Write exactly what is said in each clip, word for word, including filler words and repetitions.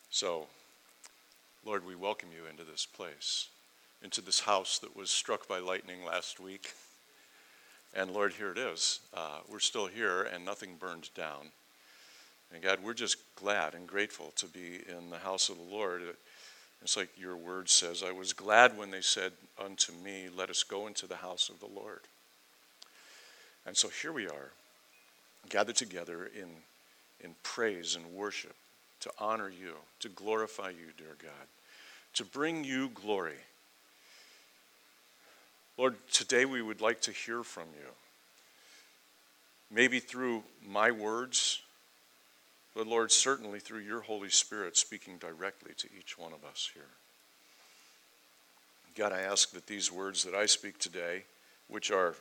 So, Lord, we welcome you into this place, into this house that was struck by lightning last week. And Lord, here it is. Uh, we're still here and nothing burned down. And God, we're just glad and grateful to be in the house of the Lord. It's like your word says, I was glad when they said unto me, let us go into the house of the Lord. And so here we are, gathered together in, in praise and worship, to honor you, to glorify you, dear God, to bring you glory. Lord, today we would like to hear from you. Maybe through my words, but Lord, certainly through your Holy Spirit speaking directly to each one of us here. God, I ask that these words that I speak today, which are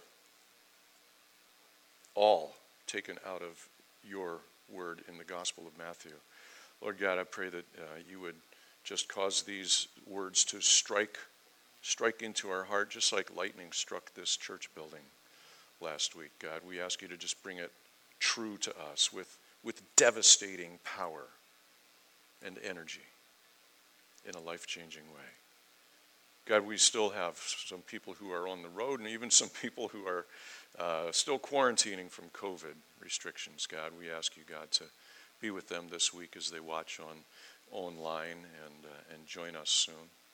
all taken out of your word in the Gospel of Matthew, Lord God, I pray that uh, you would just cause these words to strike, strike into our heart, just like lightning struck this church building last week. God, we ask you to just bring it true to us with with devastating power and energy in a life-changing way. God, we still have some people who are on the road and even some people who are uh, still quarantining from COVID restrictions. God, we ask you, God, to be with them this week as they watch on online and, uh, and join us soon.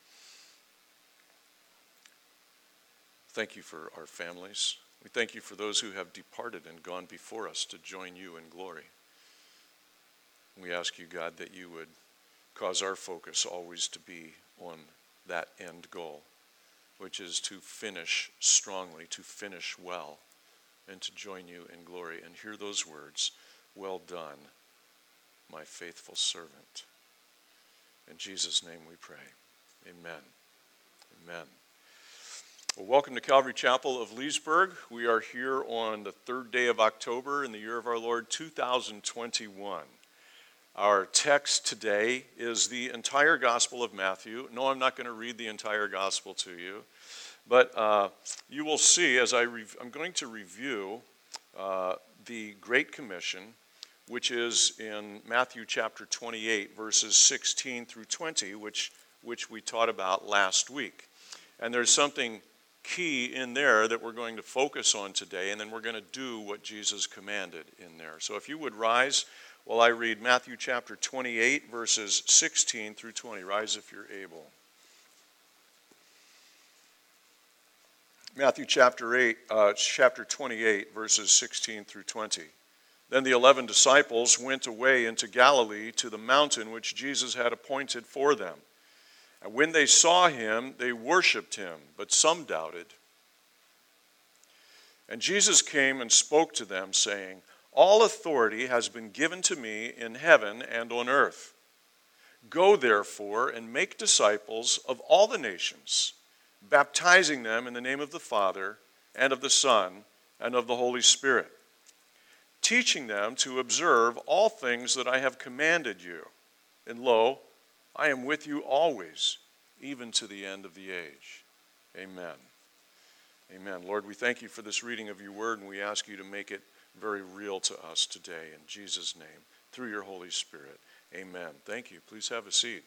Thank you for our families. We thank you for those who have departed and gone before us to join you in glory. We ask you, God, that you would cause our focus always to be on that end goal, which is to finish strongly, to finish well, and to join you in glory. And hear those words, well done, my faithful servant. In Jesus' name we pray. Amen. Amen. Well, welcome to Calvary Chapel of Leesburg. We are here on the third day of October in the year of our Lord, two thousand twenty-one. Our text today is the entire Gospel of Matthew. No, I'm not going to read the entire Gospel to you, but uh, you will see as I rev- I'm going to review uh, the Great Commission, which is in Matthew chapter twenty-eight, verses sixteen through twenty, which, which we taught about last week. And there's something key in there that we're going to focus on today, and then we're going to do what Jesus commanded in there. So if you would rise while I read Matthew chapter twenty-eight, verses sixteen through twenty. Rise if you're able. Matthew chapter eight, uh, chapter twenty-eight, verses sixteen through twenty. Then the eleven disciples went away into Galilee to the mountain which Jesus had appointed for them. And when they saw him, they worshipped him, but some doubted. And Jesus came and spoke to them, saying, all authority has been given to me in heaven and on earth. Go, therefore, and make disciples of all the nations, baptizing them in the name of the Father, and of the Son, and of the Holy Spirit, teaching them to observe all things that I have commanded you. And lo, I am with you always, even to the end of the age. Amen. Amen. Lord, we thank you for this reading of your word, and we ask you to make it very real to us today. In Jesus' name, through your Holy Spirit. Amen. Thank you. Please have a seat.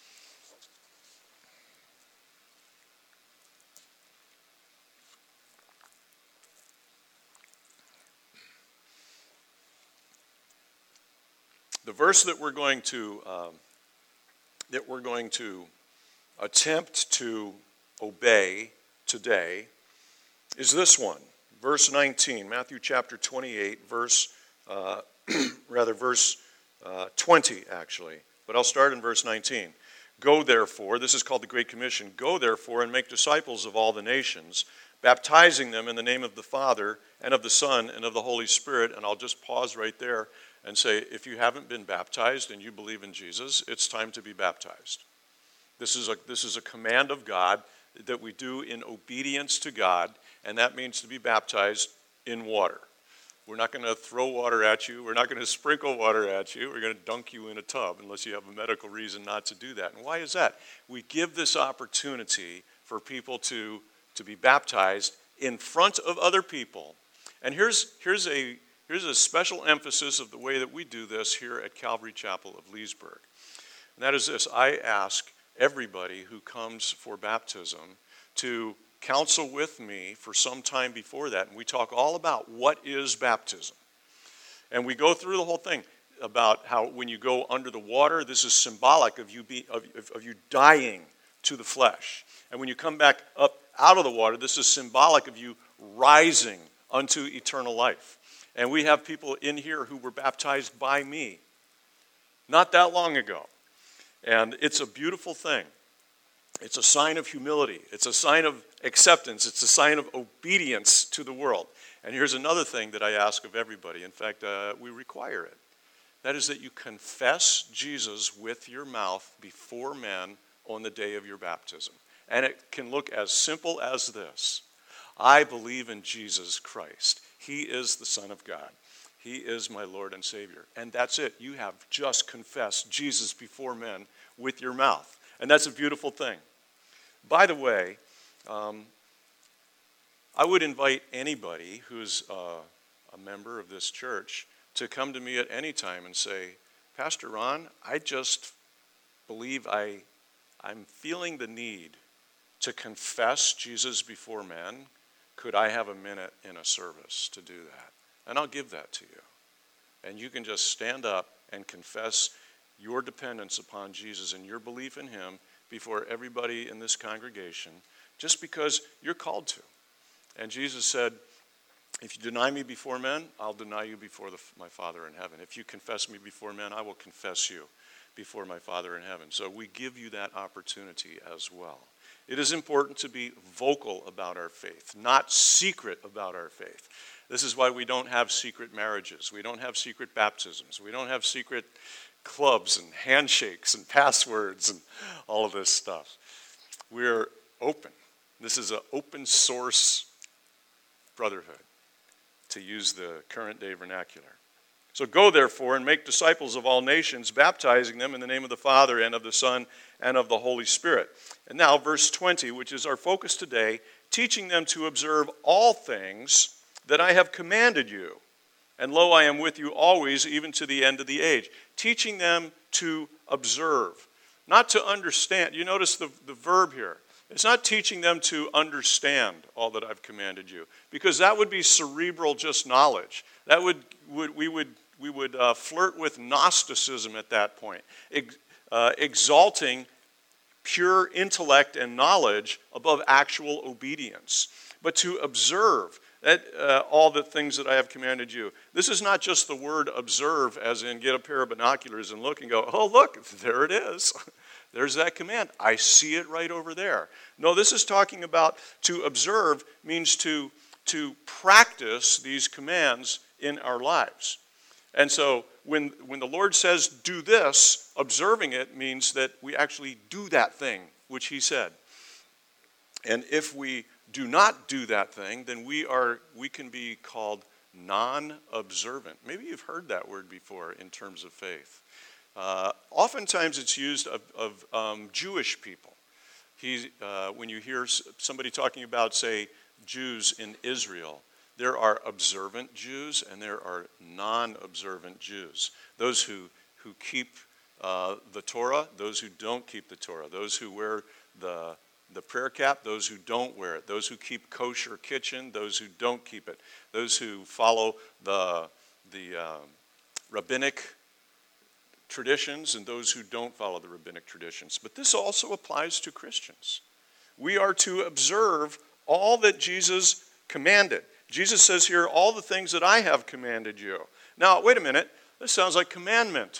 The verse that we're going to um, that we're going to attempt to obey today is this one. Verse nineteen, Matthew chapter twenty-eight, verse, uh, rather verse uh, twenty actually, but I'll start in verse nineteen. Go therefore, this is called the Great Commission, go therefore and make disciples of all the nations, baptizing them in the name of the Father and of the Son and of the Holy Spirit. And I'll just pause right there and say, if you haven't been baptized and you believe in Jesus, it's time to be baptized. This is a, this is a command of God that we do in obedience to God, and that means to be baptized in water. We're not going to throw water at you. We're not going to sprinkle water at you. We're going to dunk you in a tub unless you have a medical reason not to do that. And why is that? We give this opportunity for people to, to be baptized in front of other people. And here's, here's, a, here's a special emphasis of the way that we do this here at Calvary Chapel of Leesburg. And that is this: I ask everybody who comes for baptism to counsel with me for some time before that, and we talk all about what is baptism. And we go through the whole thing about how when you go under the water, this is symbolic of you be, of, of you dying to the flesh. And when you come back up out of the water, this is symbolic of you rising unto eternal life. And we have people in here who were baptized by me not that long ago. And it's a beautiful thing. It's a sign of humility. It's a sign of acceptance. It's a sign of obedience to the world. And here's another thing that I ask of everybody. In fact, uh, we require it. That is that you confess Jesus with your mouth before men on the day of your baptism. And it can look as simple as this: I believe in Jesus Christ. He is the Son of God. He is my Lord and Savior. And that's it. You have just confessed Jesus before men with your mouth. And that's a beautiful thing. By the way, um, I would invite anybody who's uh, a member of this church to come to me at any time and say, Pastor Ron, I just believe I, I'm feeling the need to confess Jesus before men. Could I have a minute in a service to do that? And I'll give that to you. And you can just stand up and confess your dependence upon Jesus and your belief in him before everybody in this congregation, just because you're called to. And Jesus said, if you deny me before men, I'll deny you before the, my Father in heaven. If you confess me before men, I will confess you before my Father in heaven. So we give you that opportunity as well. It is important to be vocal about our faith, not secret about our faith. This is why we don't have secret marriages. We don't have secret baptisms. We don't have secret clubs and handshakes and passwords and all of this stuff. We're open. This is an open source brotherhood, to use the current day vernacular. So go therefore and make disciples of all nations, baptizing them in the name of the Father and of the Son and of the Holy Spirit. And now verse twenty, which is our focus today, teaching them to observe all things that I have commanded you. And lo, I am with you always, even to the end of the age. Teaching them to observe, not to understand. You notice the, the verb here. It's not teaching them to understand all that I've commanded you, because that would be cerebral just knowledge. That would, would we would we would uh, flirt with Gnosticism at that point, ex, uh, exalting pure intellect and knowledge above actual obedience. But to observe that, uh, all the things that I have commanded you. This is not just the word observe, as in get a pair of binoculars and look and go, oh, look, there it is. There's that command. I see it right over there. No, this is talking about to observe means to, to practice these commands in our lives. And so when, when the Lord says do this, observing it means that we actually do that thing which he said. And if we do not do that thing, then we are we can be called non-observant. Maybe you've heard that word before in terms of faith. Uh, oftentimes it's used of, of um, Jewish people. He, uh, when you hear somebody talking about, say, Jews in Israel, there are observant Jews and there are non-observant Jews. Those who, who keep uh, the Torah, those who don't keep the Torah, those who wear the, the prayer cap, those who don't wear it, those who keep kosher kitchen, those who don't keep it, those who follow the, the uh, rabbinic traditions and those who don't follow the rabbinic traditions. But this also applies to Christians. We are to observe all that Jesus commanded. Jesus says here, all the things that I have commanded you. Now, wait a minute. This sounds like commandment.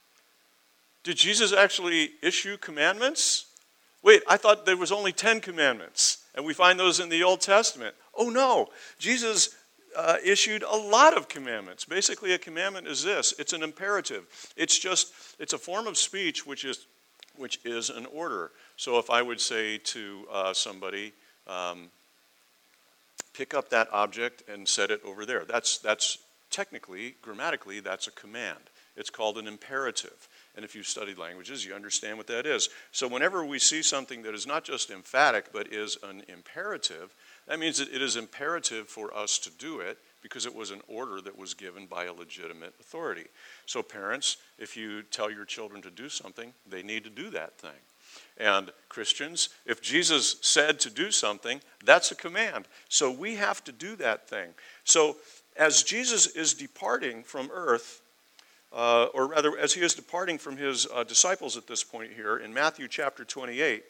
Did Jesus actually issue commandments? Wait, I thought there was only ten commandments, and we find those in the Old Testament. Oh, no. Jesus Uh, issued a lot of commandments. Basically, a commandment is this. It's an imperative. It's just, it's a form of speech which is which is an order. So if I would say to uh, somebody, um, pick up that object and set it over there. That's, that's technically, grammatically, that's a command. It's called an imperative. And if you've studied languages, you understand what that is. So whenever we see something that is not just emphatic, but is an imperative, that means that it is imperative for us to do it, because it was an order that was given by a legitimate authority. So parents, if you tell your children to do something, they need to do that thing. And Christians, if Jesus said to do something, that's a command. So we have to do that thing. So as Jesus is departing from earth, uh, or rather as he is departing from his uh, disciples at this point here, in Matthew chapter twenty-eight,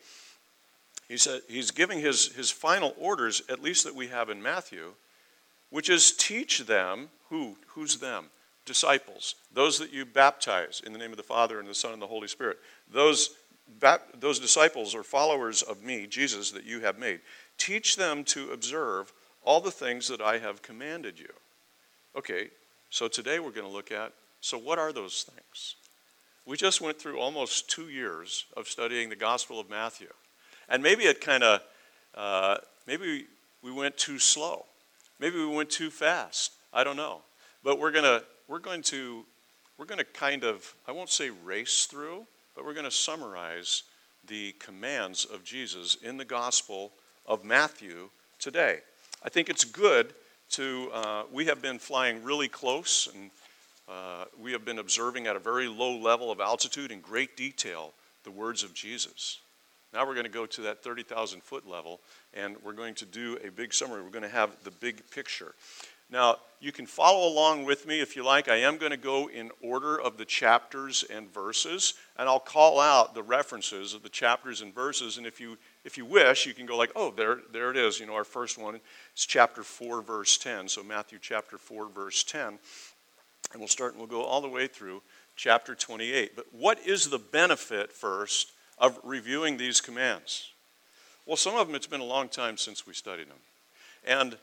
he said, he's giving his, his final orders, at least that we have in Matthew, which is teach them, who? Who's them? Disciples. Those that you baptize in the name of the Father and the Son and the Holy Spirit. Those Those disciples or followers of me, Jesus, that you have made, teach them to observe all the things that I have commanded you. Okay, so today we're going to look at, so what are those things? We just went through almost two years of studying the Gospel of Matthew. And maybe it kind of, uh, maybe we went too slow. Maybe we went too fast. I don't know. But we're going to, we're going to, we're going to kind of, I won't say race through, but we're going to summarize the commands of Jesus in the Gospel of Matthew today. I think it's good to, uh, we have been flying really close, and uh, we have been observing at a very low level of altitude in great detail the words of Jesus. Now we're going to go to that thirty thousand foot level, and we're going to do a big summary. We're going to have the big picture. Now, you can follow along with me if you like. I am going to go in order of the chapters and verses, and I'll call out the references of the chapters and verses. And if you if you wish, you can go like, oh, there, there it is. You know, our first one is chapter four, verse ten. So Matthew chapter four, verse ten. And we'll start and we'll go all the way through chapter twenty-eight. But what is the benefit first of reviewing these commands? Well, some of them, it's been a long time since we studied them. And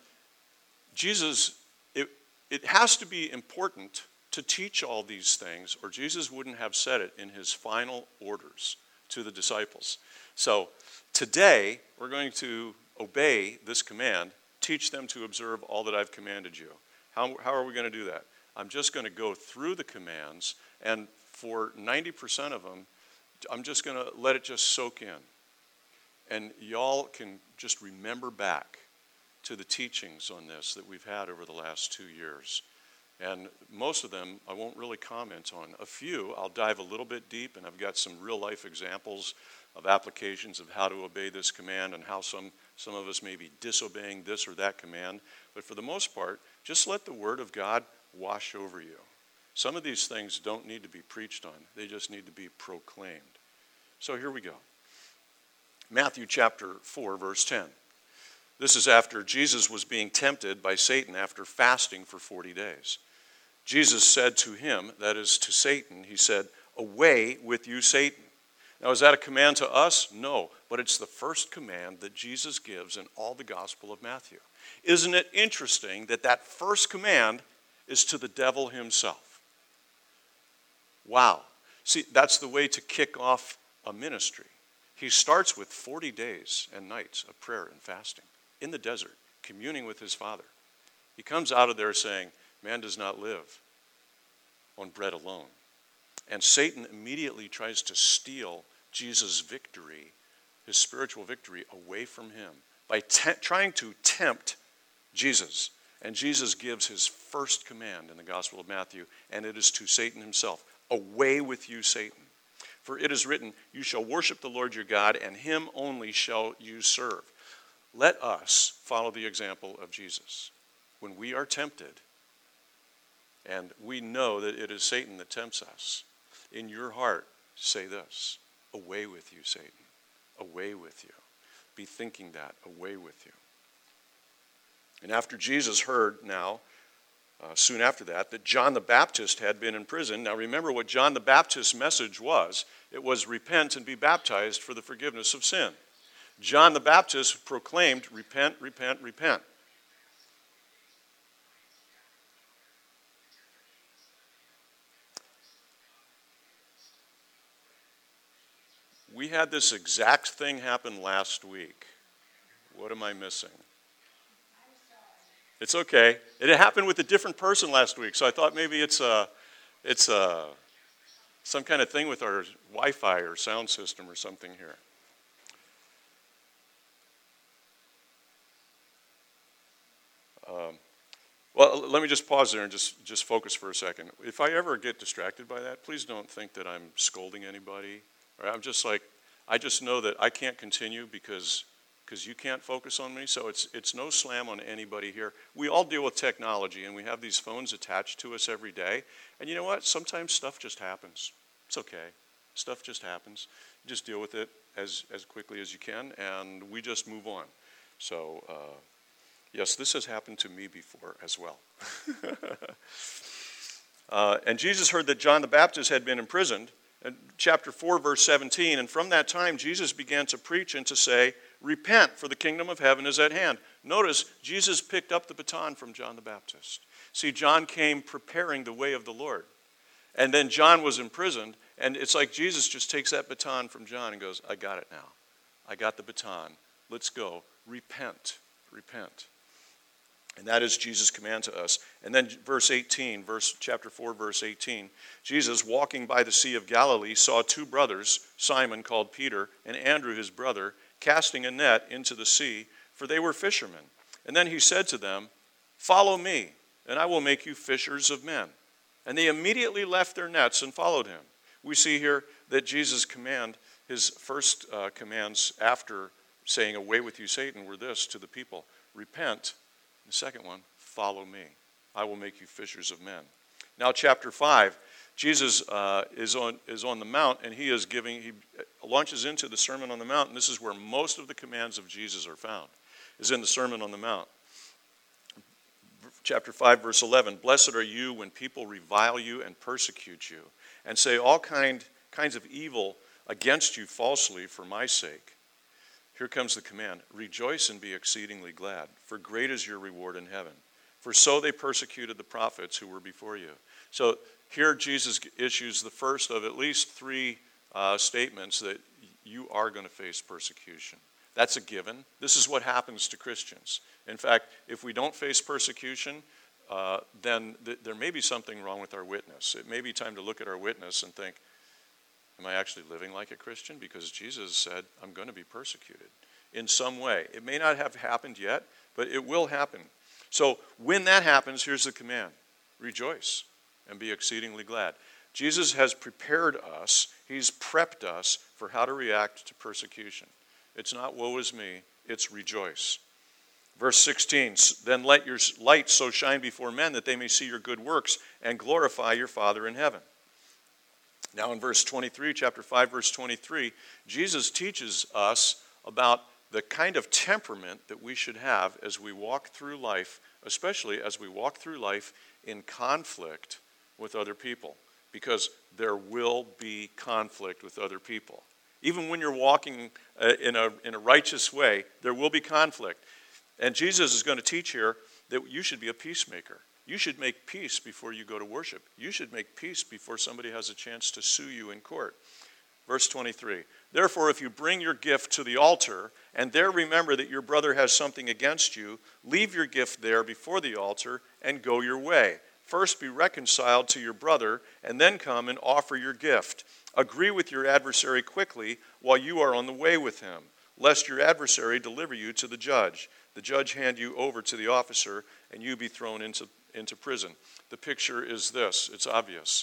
Jesus, it, it has to be important to teach all these things, or Jesus wouldn't have said it in his final orders to the disciples. So today, we're going to obey this command, teach them to observe all that I've commanded you. How, how are we going to do that? I'm just going to go through the commands, and for ninety percent of them, I'm just going to let it just soak in. And y'all can just remember back to the teachings on this that we've had over the last two years. And most of them I won't really comment on. A few I'll dive a little bit deep, and I've got some real life examples of applications of how to obey this command and how some, some of us may be disobeying this or that command. But for the most part, just let the Word of God wash over you. Some of these things don't need to be preached on. They just need to be proclaimed. So here we go. Matthew chapter four, verse ten. This is after Jesus was being tempted by Satan after fasting for forty days. Jesus said to him, that is to Satan, he said, "Away with you, Satan." Now, is that a command to us? No, but it's the first command that Jesus gives in all the Gospel of Matthew. Isn't it interesting that that first command is to the devil himself? Wow. See, that's the way to kick off a ministry. He starts with forty days and nights of prayer and fasting in the desert, communing with his Father. He comes out of there saying, man does not live on bread alone. And Satan immediately tries to steal Jesus' victory, his spiritual victory, away from him by te- trying to tempt Jesus. And Jesus gives his first command in the Gospel of Matthew, and it is to Satan himself. Away with you, Satan. For it is written, you shall worship the Lord your God, and him only shall you serve. Let us follow the example of Jesus. When we are tempted, and we know that it is Satan that tempts us, in your heart, say this, away with you, Satan, away with you. Be thinking that, away with you. And after Jesus heard now, uh, soon after that, that John the Baptist had been in prison. Now remember what John the Baptist's message was. It was repent and be baptized for the forgiveness of sin. John the Baptist proclaimed, repent, repent, repent. We had this exact thing happen last week. What am I missing? It's okay. It happened with a different person last week, so I thought maybe it's a, it's a, some kind of thing with our Wi-Fi or sound system or something here. Um, Well, let me just pause there and just, just focus for a second. If I ever get distracted by that, please don't think that I'm scolding anybody. Or I'm just like, I just know that I can't continue because because you can't focus on me. So it's it's no slam on anybody here. We all deal with technology, and we have these phones attached to us every day. And you know what? Sometimes stuff just happens. It's okay. Stuff just happens. You just deal with it as, as quickly as you can, and we just move on. So... Uh, Yes, this has happened to me before as well. uh, and Jesus heard that John the Baptist had been imprisoned. In chapter four, verse seventeen, and from that time Jesus began to preach and to say, repent, for the kingdom of heaven is at hand. Notice, Jesus picked up the baton from John the Baptist. See, John came preparing the way of the Lord. And then John was imprisoned, and it's like Jesus just takes that baton from John and goes, I got it now. I got the baton. Let's go. Repent. Repent. And that is Jesus' command to us. And then verse eighteen, verse chapter four, verse eighteen. Jesus, walking by the Sea of Galilee, saw two brothers, Simon called Peter, and Andrew his brother, casting a net into the sea, for they were fishermen. And then he said to them, follow me, and I will make you fishers of men. And they immediately left their nets and followed him. We see here that Jesus' command, his first uh, commands after saying, away with you, Satan, were this to the people: repent. The second one, follow me. I will make you fishers of men. Now, chapter five, Jesus uh, is on is on the mount, and he is giving. He launches into the Sermon on the Mount, and this is where most of the commands of Jesus are found. Is in the Sermon on the Mount. Chapter five, verse eleven. Blessed are you when people revile you and persecute you, and say all kind kinds of evil against you falsely for my sake. Here comes the command, rejoice and be exceedingly glad, for great is your reward in heaven. For so they persecuted the prophets who were before you. So here Jesus issues the first of at least three uh, statements that you are going to face persecution. That's a given. This is what happens to Christians. In fact, if we don't face persecution, uh, then th- there may be something wrong with our witness. It may be time to look at our witness and think, am I actually living like a Christian? Because Jesus said, I'm going to be persecuted in some way. It may not have happened yet, but it will happen. So when that happens, here's the command. Rejoice and be exceedingly glad. Jesus has prepared us. He's prepped us for how to react to persecution. It's not woe is me. It's rejoice. Verse sixteen, then let your light so shine before men that they may see your good works and glorify your Father in heaven. Now in verse twenty-three, chapter five, verse twenty-three, Jesus teaches us about the kind of temperament that we should have as we walk through life, especially as we walk through life in conflict with other people, because there will be conflict with other people. Even when you're walking uh, in a in a righteous way, there will be conflict. And Jesus is going to teach here that you should be a peacemaker. You should make peace before you go to worship. You should make peace before somebody has a chance to sue you in court. Verse twenty-three, therefore, if you bring your gift to the altar, and there remember that your brother has something against you, leave your gift there before the altar and go your way. First be reconciled to your brother, and then come and offer your gift. Agree with your adversary quickly while you are on the way with him, lest your adversary deliver you to the judge. The judge hand you over to the officer, and you be thrown into, into prison. The picture is this. It's obvious.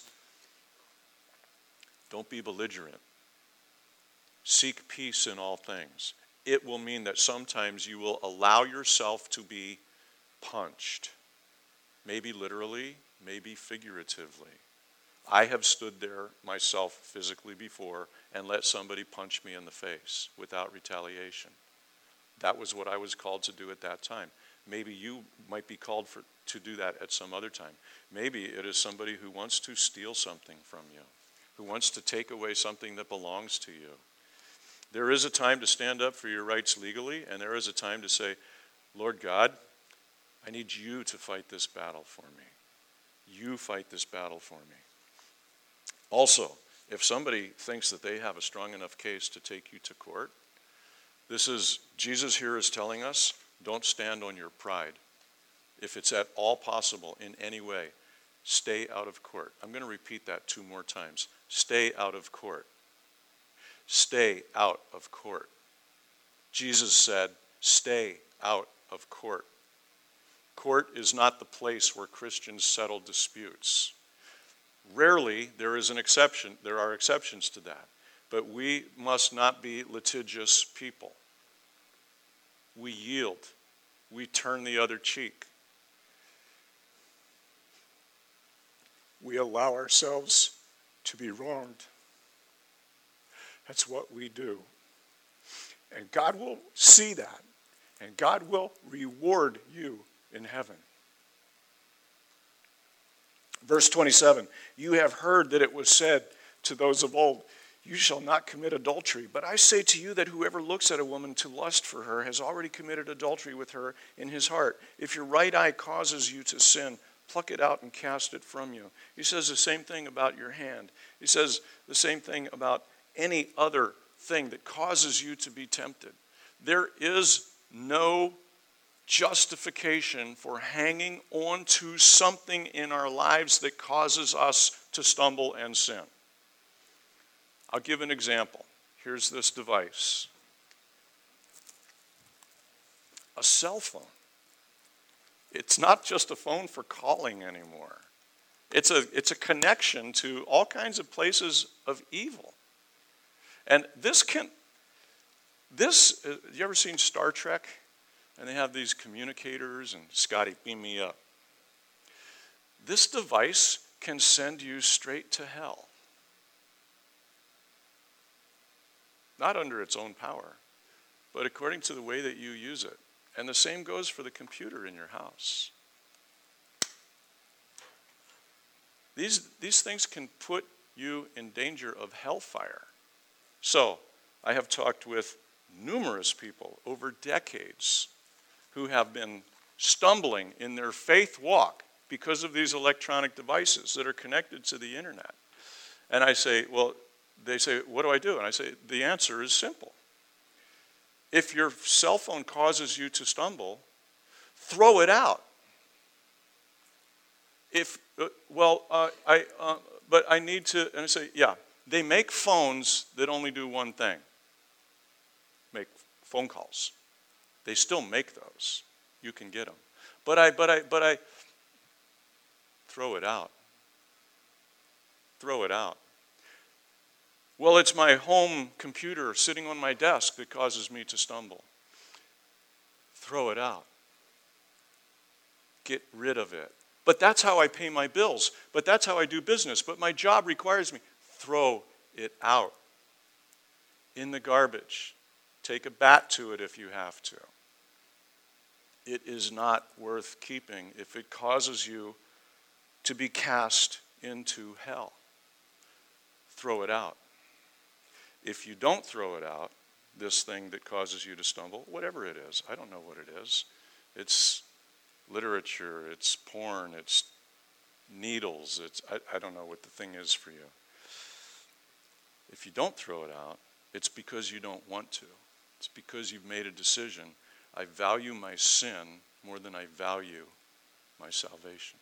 Don't be belligerent. Seek peace in all things. It will mean that sometimes you will allow yourself to be punched. Maybe literally, maybe figuratively. I have stood there myself physically before and let somebody punch me in the face without retaliation. That was what I was called to do at that time. Maybe you might be called for, to do that at some other time. Maybe it is somebody who wants to steal something from you, who wants to take away something that belongs to you. There is a time to stand up for your rights legally, and there is a time to say, Lord God, I need you to fight this battle for me. You fight this battle for me. Also, if somebody thinks that they have a strong enough case to take you to court, this is, Jesus here is telling us, don't stand on your pride. If it's at all possible in any way, stay out of court. I'm going to repeat that two more times. Stay out of court. Stay out of court. Jesus said, stay out of court. Court is not the place where Christians settle disputes. Rarely there is an exception. There are exceptions to that. But we must not be litigious people. We yield. We turn the other cheek. We allow ourselves to be wronged. That's what we do. And God will see that. And God will reward you in heaven. Verse twenty-seven, you have heard that it was said to those of old, you shall not commit adultery. But I say to you that whoever looks at a woman to lust for her has already committed adultery with her in his heart. If your right eye causes you to sin, pluck it out and cast it from you. He says the same thing about your hand. He says the same thing about any other thing that causes you to be tempted. There is no justification for hanging on to something in our lives that causes us to stumble and sin. I'll give an example. Here's this device. A cell phone. It's not just a phone for calling anymore. It's a, it's a connection to all kinds of places of evil. And this can, this, uh, you ever seen Star Trek? And they have these communicators, and Scotty, beam me up. This device can send you straight to hell. Not under its own power, but according to the way that you use it. And the same goes for the computer in your house. These, these things can put you in danger of hellfire. So, I have talked with numerous people over decades who have been stumbling in their faith walk because of these electronic devices that are connected to the internet. And I say, well, they say, what do I do? And I say, the answer is simple. If your cell phone causes you to stumble, throw it out. If, uh, well, uh, I, uh, but I need to, and I say, yeah, they make phones that only do one thing. Make phone calls. They still make those. You can get them. But I, but I, but I, throw it out. Throw it out. Well, it's my home computer sitting on my desk that causes me to stumble. Throw it out. Get rid of it. But that's how I pay my bills. But that's how I do business. But my job requires me. Throw it out. In the garbage. Take a bat to it if you have to. It is not worth keeping if it causes you to be cast into hell. Throw it out. If you don't throw it out, this thing that causes you to stumble, whatever it is, I don't know what it is. It's literature, it's porn, it's needles, it's I, I don't know what the thing is for you. If you don't throw it out, it's because you don't want to. It's because you've made a decision. I value my sin more than I value my salvation.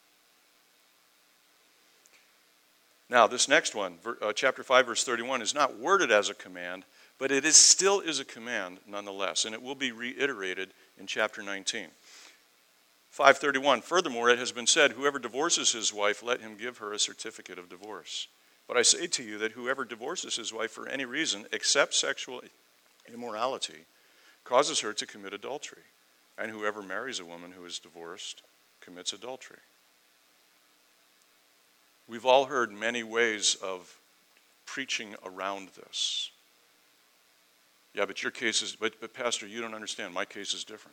Now, this next one, uh, chapter five, verse thirty-one, is not worded as a command, but it is still is a command nonetheless, and it will be reiterated in chapter nineteen. five thirty-one, furthermore, it has been said, whoever divorces his wife, let him give her a certificate of divorce. But I say to you that whoever divorces his wife for any reason, except sexual immorality, causes her to commit adultery. And whoever marries a woman who is divorced commits adultery. We've all heard many ways of preaching around this. Yeah, but your case is, but, but Pastor, you don't understand. My case is different.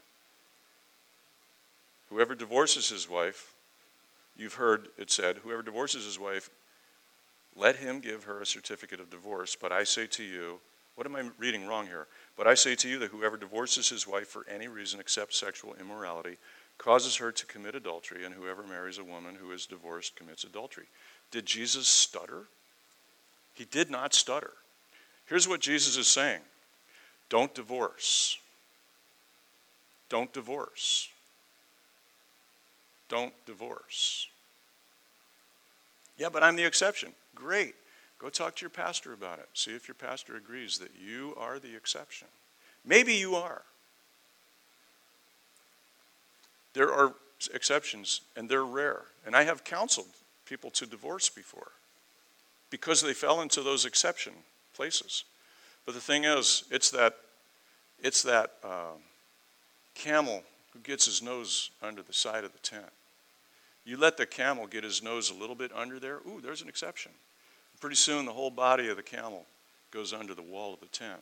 Whoever divorces his wife, you've heard it said, whoever divorces his wife, let him give her a certificate of divorce. But I say to you, what am I reading wrong here? But I say to you that whoever divorces his wife for any reason except sexual immorality causes her to commit adultery, and whoever marries a woman who is divorced commits adultery. Did Jesus stutter? He did not stutter. Here's what Jesus is saying. Don't divorce. Don't divorce. Don't divorce. Yeah, but I'm the exception. Great. Go talk to your pastor about it. See if your pastor agrees that you are the exception. Maybe you are. There are exceptions, and they're rare. And I have counseled people to divorce before because they fell into those exception places. But the thing is, it's that it's that uh, camel who gets his nose under the side of the tent. You let the camel get his nose a little bit under there, ooh, there's an exception. Pretty soon the whole body of the camel goes under the wall of the tent.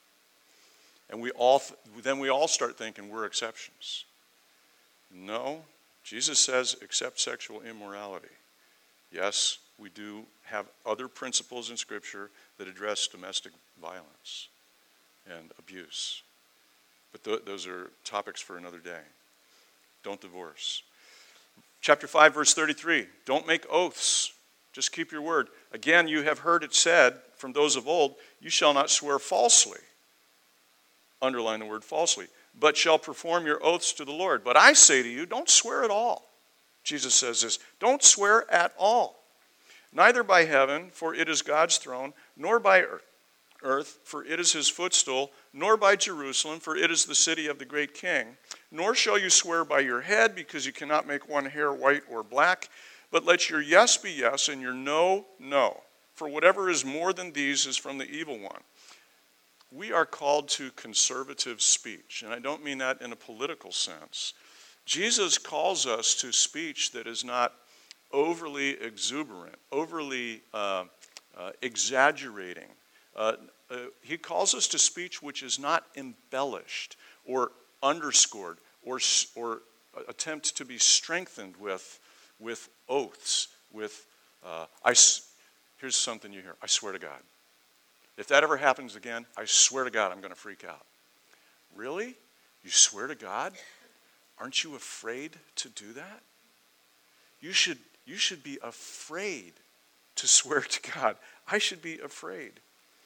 And we all th- then we all start thinking we're exceptions. No, Jesus says except sexual immorality. Yes, we do have other principles in Scripture that address domestic violence and abuse. But th- those are topics for another day. Don't divorce. Chapter five, verse thirty-three, don't make oaths. Just keep your word. Again, you have heard it said from those of old, you shall not swear falsely. Underline the word falsely. But shall perform your oaths to the Lord. But I say to you, don't swear at all. Jesus says this, don't swear at all. Neither by heaven, for it is God's throne, nor by earth, for it is his footstool, nor by Jerusalem, for it is the city of the great king. Nor shall you swear by your head, because you cannot make one hair white or black. But let your yes be yes, and your no, no. For whatever is more than these is from the evil one. We are called to conservative speech, and I don't mean that in a political sense. Jesus calls us to speech that is not overly exuberant, overly uh, uh, exaggerating. Uh, uh, he calls us to speech which is not embellished or underscored or, or attempt to be strengthened with, with oaths, with, uh, I, here's something you hear, I swear to God. If that ever happens again, I swear to God I'm going to freak out. Really? You swear to God? Aren't you afraid to do that? You should, you should be afraid to swear to God. I should be afraid.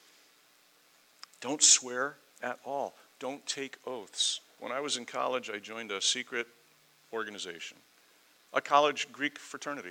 Don't swear at all. Don't take oaths. When I was in college, I joined a secret organization, a college Greek fraternity.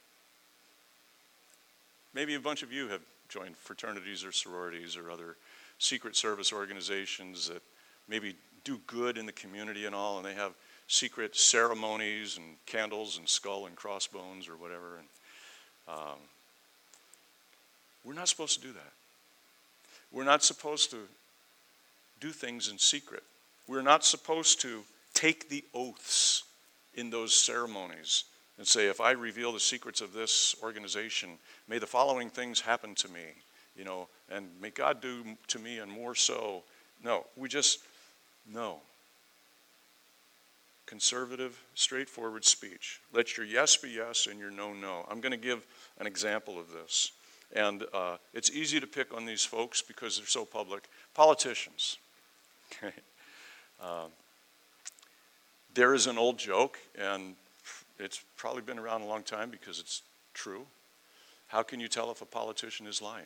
Maybe a bunch of you have joined fraternities or sororities or other secret service organizations that maybe do good in the community and all, and they have secret ceremonies and candles and skull and crossbones or whatever. And um, we're not supposed to do that. We're not supposed to do things in secret. We're not supposed to take the oaths in those ceremonies and say, if I reveal the secrets of this organization, may the following things happen to me, you know, and may God do to me and more so. No, we just, no. Conservative, straightforward speech. Let your yes be yes and your no, no. I'm going to give an example of this. And uh, it's easy to pick on these folks because they're so public. Politicians. Okay. Uh, there is an old joke, and it's probably been around a long time because it's true. How can you tell if a politician is lying?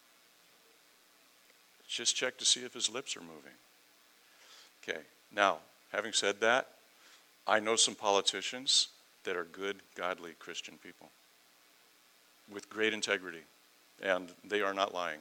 Just check to see if his lips are moving. Okay, now, having said that, I know some politicians that are good, godly Christian people with great integrity, and they are not lying.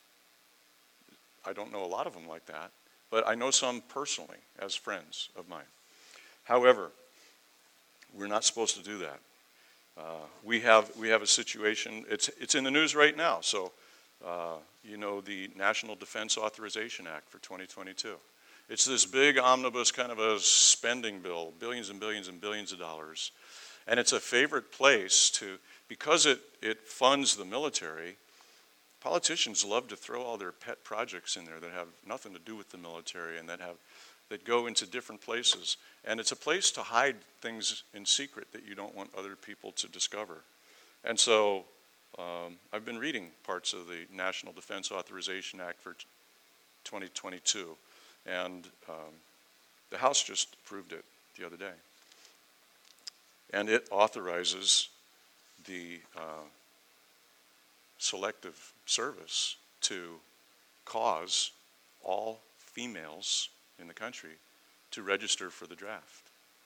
I don't know a lot of them like that, but I know some personally as friends of mine. However, we're not supposed to do that. Uh, we have we have a situation, it's it's in the news right now, so uh, you know the National Defense Authorization Act for twenty twenty-two. It's this big omnibus kind of a spending bill, billions and billions and billions of dollars. And it's a favorite place to, because it, it funds the military, politicians love to throw all their pet projects in there that have nothing to do with the military and that have that go into different places. And it's a place to hide things in secret that you don't want other people to discover. And so um, I've been reading parts of the National Defense Authorization Act for twenty twenty-two. And um, the House just approved it the other day. And it authorizes the uh, selective service to cause all females in the country to register for the draft.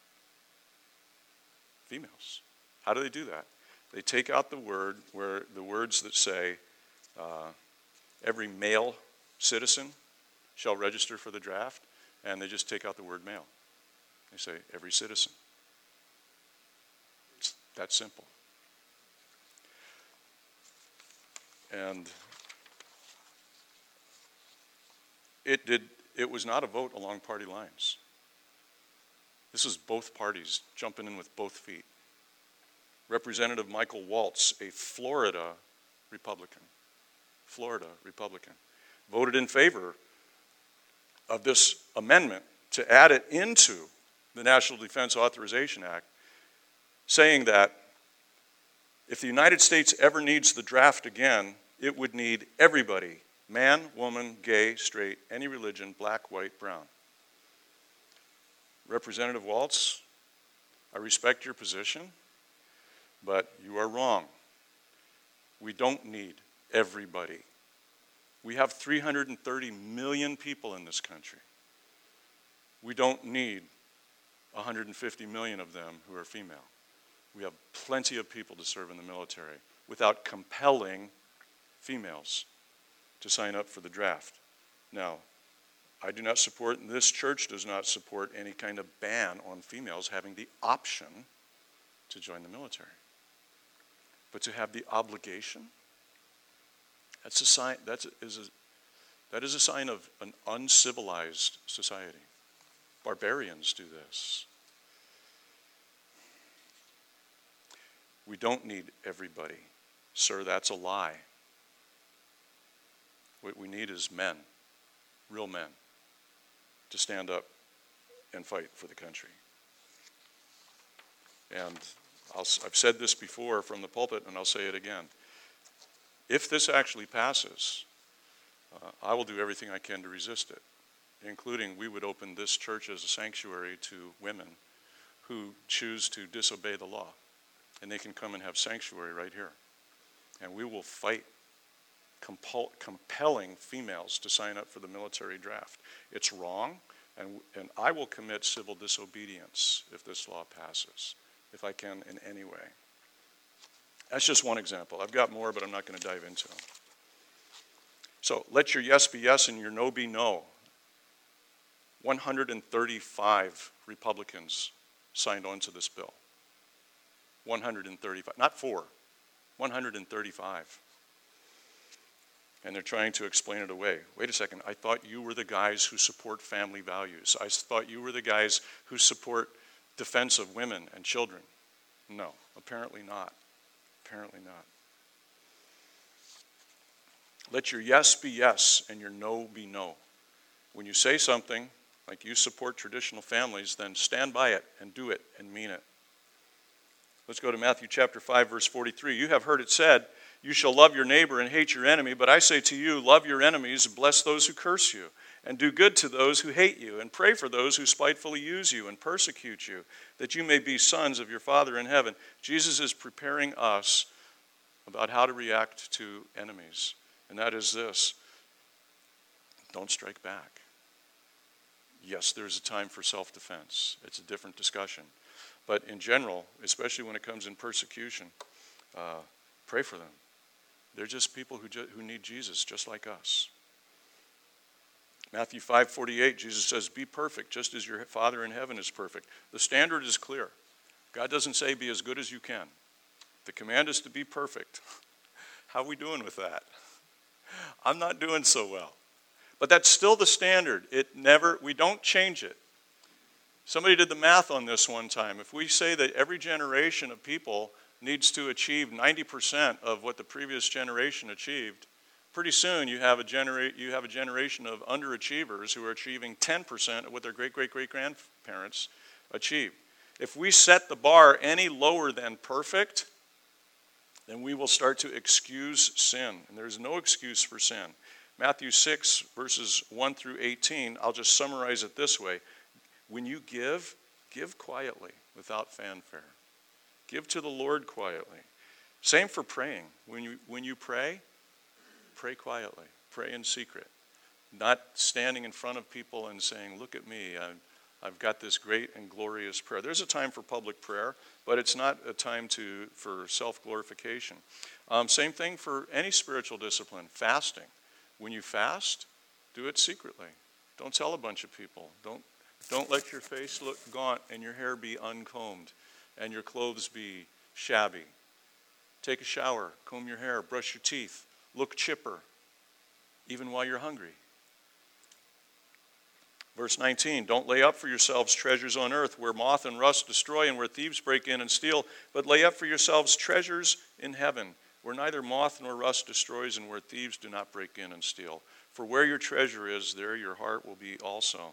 Females. How do they do that? They take out the word where the words that say uh, every male citizen shall register for the draft, and they just take out the word male. They say every citizen. That simple. And it did. It was not a vote along party lines. This is both parties jumping in with both feet. Representative Michael Waltz, a Florida Republican, Florida Republican, voted in favor of this amendment to add it into the National Defense Authorization Act, saying that if the United States ever needs the draft again, it would need everybody, man, woman, gay, straight, any religion, black, white, brown. Representative Waltz, I respect your position, but you are wrong. We don't need everybody. We have three hundred thirty million people in this country. We don't need one hundred fifty million of them who are female. We have plenty of people to serve in the military without compelling females to sign up for the draft. Now, I do not support, and this church does not support any kind of ban on females having the option to join the military. But to have the obligation, that's a sign, that's a, is a, that is a sign of an uncivilized society. Barbarians do this. We don't need everybody. Sir, that's a lie. What we need is men, real men, to stand up and fight for the country. And I'll, I've said this before from the pulpit, and I'll say it again. If this actually passes, uh, I will do everything I can to resist it, including we would open this church as a sanctuary to women who choose to disobey the law. And they can come and have sanctuary right here. And we will fight compel, compelling females to sign up for the military draft. It's wrong, and, and I will commit civil disobedience if this law passes, if I can in any way. That's just one example. I've got more, but I'm not going to dive into them. So let your yes be yes and your no be no. one hundred thirty-five Republicans signed on to this bill. one hundred thirty-five, not four, one hundred thirty-five. And they're trying to explain it away. Wait a second, I thought you were the guys who support family values. I thought you were the guys who support defense of women and children. No, apparently not. Apparently not. Let your yes be yes and your no be no. When you say something like you support traditional families, then stand by it and do it and mean it. Let's go to Matthew chapter five, verse forty-three. You have heard it said, you shall love your neighbor and hate your enemy, but I say to you, love your enemies, bless those who curse you, and do good to those who hate you, and pray for those who spitefully use you and persecute you, that you may be sons of your Father in heaven. Jesus is preparing us about how to react to enemies, and that is this: don't strike back. Yes, there's a time for self-defense. It's a different discussion. But in general, especially when it comes in persecution, uh, pray for them. They're just people who, ju- who need Jesus, just like us. Matthew five forty-eight, Jesus says, be perfect, just as your Father in heaven is perfect. The standard is clear. God doesn't say be as good as you can. The command is to be perfect. How are we doing with that? I'm not doing so well. But that's still the standard. It never, we don't change it. Somebody did the math on this one time. If we say that every generation of people needs to achieve ninety percent of what the previous generation achieved, pretty soon you have a, genera- you have a generation of underachievers who are achieving ten percent of what their great-great-great-grandparents achieved. If we set the bar any lower than perfect, then we will start to excuse sin. And there's no excuse for sin. Matthew six, verses one through eighteen, I'll just summarize it this way. When you give, give quietly, without fanfare. Give to the Lord quietly. Same for praying. When you, when you pray, pray quietly. Pray in secret. Not standing in front of people and saying, look at me, I've, I've got this great and glorious prayer. There's a time for public prayer, but it's not a time to for self-glorification. Um, same thing for any spiritual discipline, fasting. When you fast, do it secretly. Don't tell a bunch of people. Don't Don't let your face look gaunt and your hair be uncombed and your clothes be shabby. Take a shower, comb your hair, brush your teeth, look chipper, even while you're hungry. Verse nineteen, don't lay up for yourselves treasures on earth where moth and rust destroy and where thieves break in and steal, but lay up for yourselves treasures in heaven where neither moth nor rust destroys and where thieves do not break in and steal. For where your treasure is, there your heart will be also.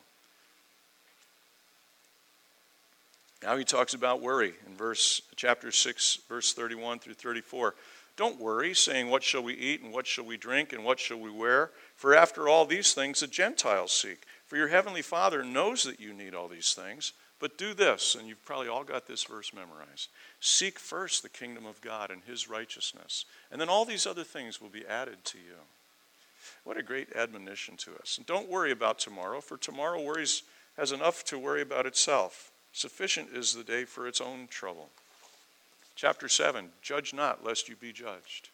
Now he talks about worry in verse chapter six, verse thirty-one through thirty-four. Don't worry, saying, what shall we eat and what shall we drink and what shall we wear? For after all these things the Gentiles seek. For your heavenly Father knows that you need all these things. But do this, and you've probably all got this verse memorized. Seek first the kingdom of God and his righteousness, and then all these other things will be added to you. What a great admonition to us. And don't worry about tomorrow, for tomorrow worries has enough to worry about itself. Sufficient is the day for its own trouble. Chapter seven, judge not, lest you be judged.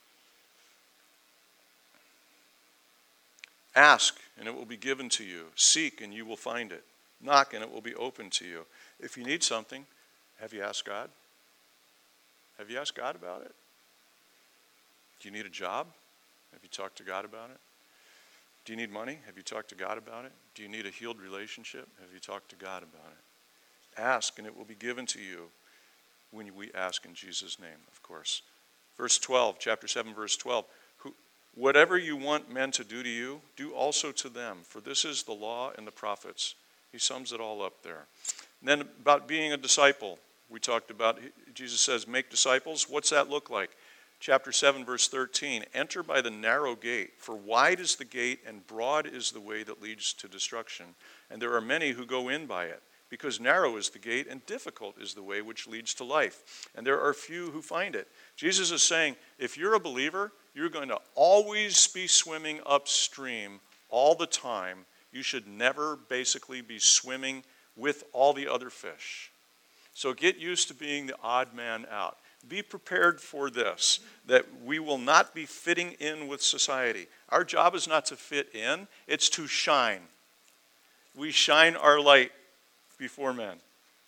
Ask, and it will be given to you. Seek, and you will find it. Knock, and it will be open to you. If you need something, have you asked God? Have you asked God about it? Do you need a job? Have you talked to God about it? Do you need money? Have you talked to God about it? Do you need a healed relationship? Have you talked to God about it? Ask, and it will be given to you when we ask in Jesus' name, of course. Verse twelve, chapter seven, verse twelve. Who, whatever you want men to do to you, do also to them, for this is the law and the prophets. He sums it all up there. And then about being a disciple, we talked about, Jesus says, make disciples. What's that look like? Chapter seven, verse thirteen, enter by the narrow gate, for wide is the gate and broad is the way that leads to destruction, and there are many who go in by it, because narrow is the gate and difficult is the way which leads to life, and there are few who find it. Jesus is saying, if you're a believer, you're going to always be swimming upstream all the time. You should never basically be swimming with all the other fish. So get used to being the odd man out. Be prepared for this, that we will not be fitting in with society. Our job is not to fit in, it's to shine. We shine our light before men.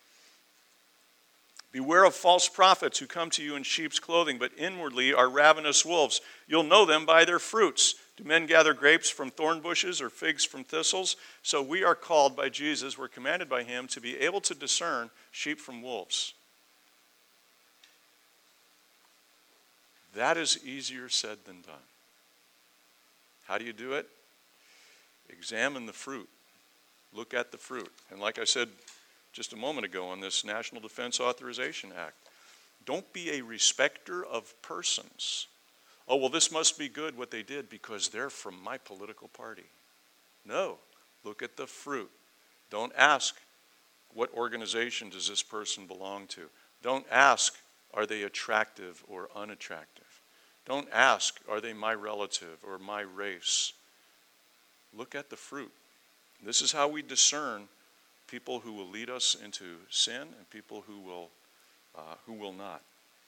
Beware of false prophets who come to you in sheep's clothing, but inwardly are ravenous wolves. You'll know them by their fruits. Do men gather grapes from thorn bushes or figs from thistles? So we are called by Jesus, we're commanded by him to be able to discern sheep from wolves. That is easier said than done. How do you do it? Examine the fruit. Look at the fruit. And like I said just a moment ago on this National Defense Authorization Act, don't be a respecter of persons. Oh, well, this must be good what they did because they're from my political party. No, look at the fruit. Don't ask, what organization does this person belong to? Don't ask, are they attractive or unattractive? Don't ask, are they my relative or my race? Look at the fruit. This is how we discern people who will lead us into sin and people who will, uh, who will not.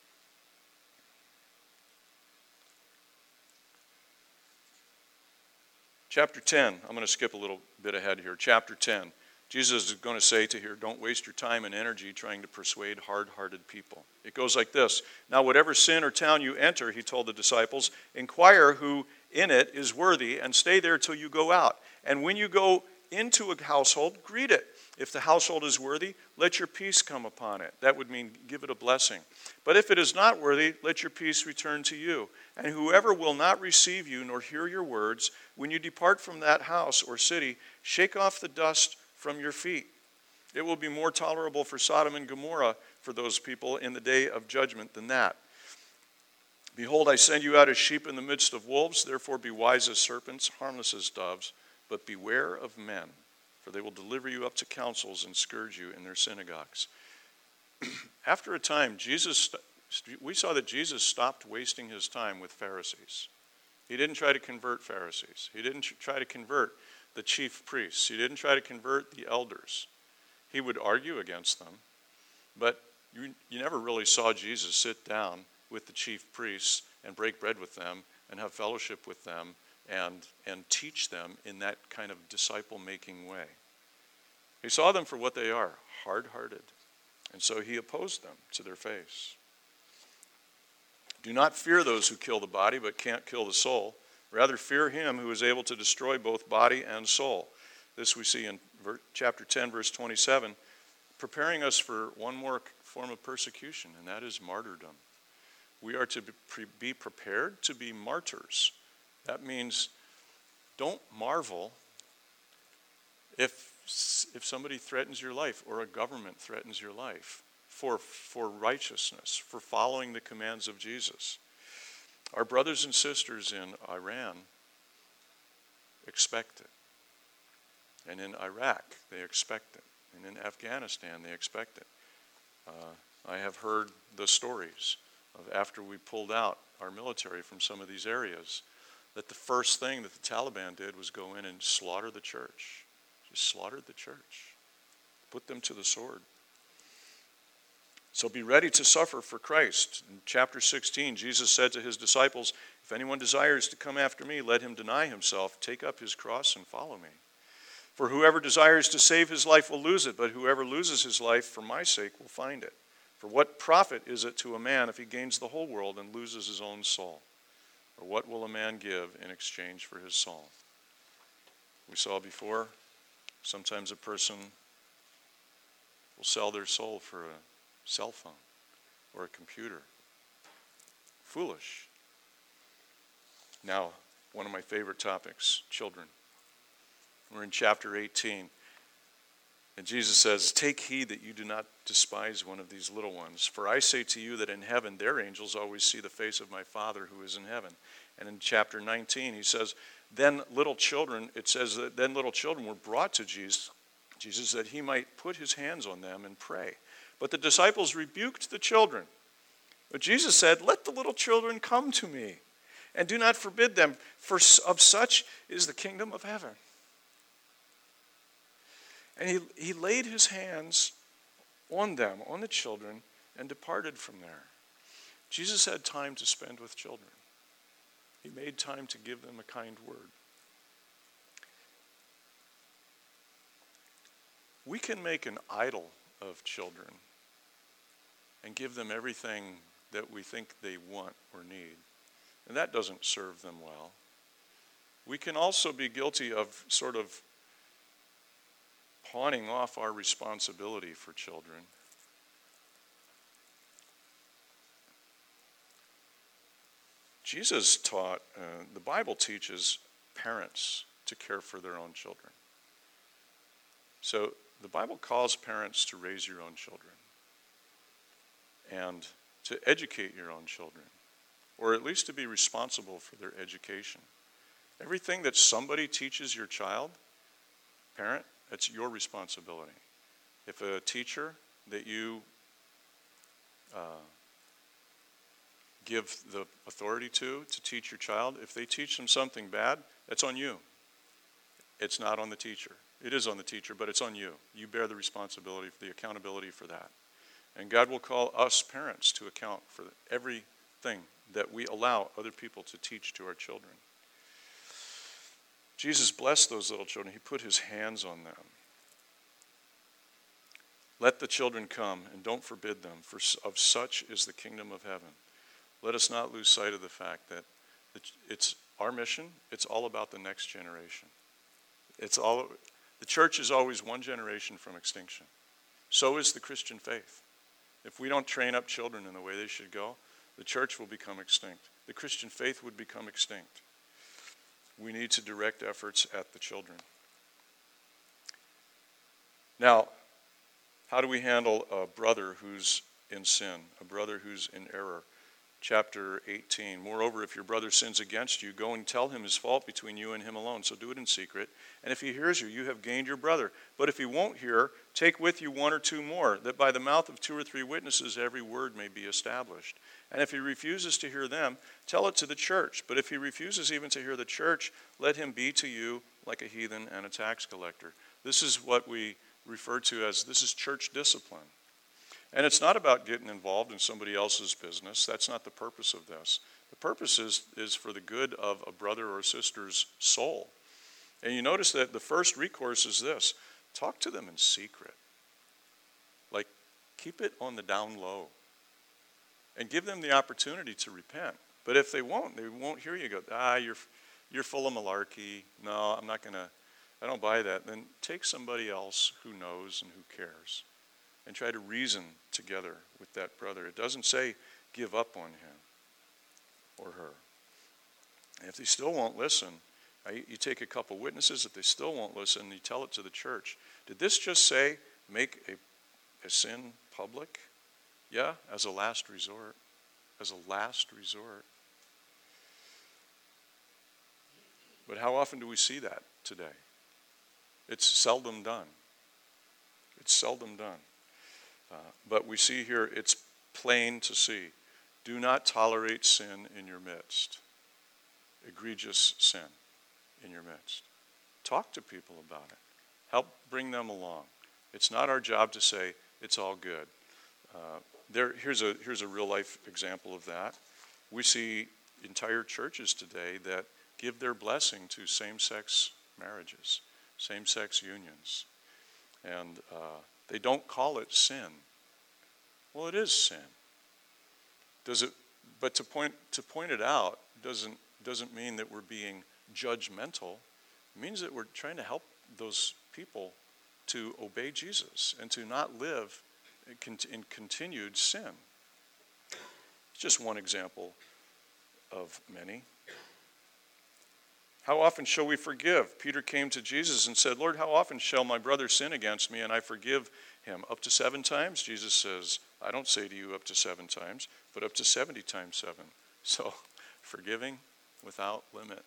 Chapter ten, I'm going to skip a little bit ahead here. Chapter ten, Jesus is going to say to here, don't waste your time and energy trying to persuade hard-hearted people. It goes like this. Now, whatever sin or town you enter, he told the disciples, inquire who in it is worthy and stay there till you go out. And when you go into a household, greet it. If the household is worthy, let your peace come upon it. That would mean give it a blessing. But if it is not worthy, let your peace return to you. And whoever will not receive you nor hear your words, when you depart from that house or city, shake off the dust from your feet. It will be more tolerable for Sodom and Gomorrah for those people in the day of judgment than that. Behold, I send you out as sheep in the midst of wolves. Therefore be wise as serpents, harmless as doves. But beware of men, for they will deliver you up to councils and scourge you in their synagogues. After a time, Jesus, we saw that Jesus stopped wasting his time with Pharisees. He didn't try to convert Pharisees. He didn't try to convert the chief priests. He didn't try to convert the elders. He would argue against them, but you, you never really saw Jesus sit down with the chief priests and break bread with them and have fellowship with them and, and teach them in that kind of disciple-making way. He saw them for what they are, hard-hearted. And so he opposed them to their face. Do not fear those who kill the body but can't kill the soul. Rather fear him who is able to destroy both body and soul. This we see in chapter ten, verse twenty-seven, preparing us for one more form of persecution, and that is martyrdom. We are to be prepared to be martyrs. That means don't marvel if, if somebody threatens your life or a government threatens your life for, for righteousness, for following the commands of Jesus. Our brothers and sisters in Iran expect it. And in Iraq, they expect it. And in Afghanistan, they expect it. Uh, I have heard the stories of after we pulled out our military from some of these areas, that the first thing that the Taliban did was go in and slaughter the church. Just slaughtered the church. Put them to the sword. So be ready to suffer for Christ. In chapter sixteen, Jesus said to his disciples, if anyone desires to come after me, let him deny himself, take up his cross, and follow me. For whoever desires to save his life will lose it, but whoever loses his life for my sake will find it. For what profit is it to a man if he gains the whole world and loses his own soul? Or what will a man give in exchange for his soul? We saw before, sometimes a person will sell their soul for a cell phone or a computer. Foolish. Now, one of my favorite topics, children. We're in chapter eighteen. And Jesus says, take heed that you do not despise one of these little ones. For I say to you that in heaven their angels always see the face of my Father who is in heaven. And in chapter nineteen, he says, then little children, it says that then little children were brought to Jesus, Jesus that he might put his hands on them and pray. But the disciples rebuked the children. But Jesus said, let the little children come to me, and do not forbid them, for of such is the kingdom of heaven. And he, he laid his hands on them, on the children, and departed from there. Jesus had time to spend with children. He made time to give them a kind word. We can make an idol of children and give them everything that we think they want or need. And that doesn't serve them well. We can also be guilty of sort of pawning off our responsibility for children. Jesus taught, uh, the Bible teaches parents to care for their own children. So the Bible calls parents to raise your own children and to educate your own children, or at least to be responsible for their education. Everything that somebody teaches your child, parent, that's your responsibility. If a teacher that you uh, give the authority to, to teach your child, if they teach them something bad, that's on you. It's not on the teacher. It is on the teacher, but it's on you. You bear the responsibility, for the accountability for that. And God will call us parents to account for everything that we allow other people to teach to our children. Jesus blessed those little children. He put his hands on them. Let the children come, and don't forbid them, for of such is the kingdom of heaven. Let us not lose sight of the fact that it's our mission. It's all about the next generation. It's all the church is always one generation from extinction. So is the Christian faith. If we don't train up children in the way they should go, the church will become extinct. The Christian faith would become extinct. We need to direct efforts at the children. Now, how do we handle a brother who's in sin, a brother who's in error? Chapter eighteen, moreover, if your brother sins against you, go and tell him his fault between you and him alone. So do it in secret. And if he hears you, you have gained your brother. But if he won't hear, take with you one or two more, that by the mouth of two or three witnesses every word may be established. And if he refuses to hear them, tell it to the church. But if he refuses even to hear the church, let him be to you like a heathen and a tax collector. This is what we refer to as, this is church discipline. And it's not about getting involved in somebody else's business. That's not the purpose of this. The purpose is, is for the good of a brother or sister's soul. And you notice that the first recourse is this: talk to them in secret. Like, keep it on the down low. and give them the opportunity to repent. But if they won't, they won't hear you go, ah, you're you're full of malarkey. No, I'm not going to, I don't buy that. Then take somebody else who knows and who cares and try to reason together with that brother. It doesn't say give up on him or her. And if they still won't listen, you take a couple witnesses. If they still won't listen, you tell it to the church. Did this just say make a, a sin public? Yeah, as a last resort. As a last resort. But how often do we see that today? It's seldom done. It's seldom done. Uh, but we see here, it's plain to see. Do not tolerate sin in your midst. Egregious sin in your midst. Talk to people about it. Help bring them along. It's not our job to say, it's all good. Uh, there, here's a, here's a real life example of that. We see entire churches today that give their blessing to same-sex marriages, same-sex unions. And uh, they don't call it sin. Well, it is sin. Does it? But to point to point it out doesn't doesn't mean that we're being judgmental. It means that we're trying to help those people to obey Jesus and to not live in continued sin. It's just one example of many. How often shall we forgive? Peter came to Jesus and said, Lord, how often shall my brother sin against me and I forgive him? Up to seven times? Jesus says, I don't say to you up to seven times, but up to seventy times seven. So, forgiving without limit.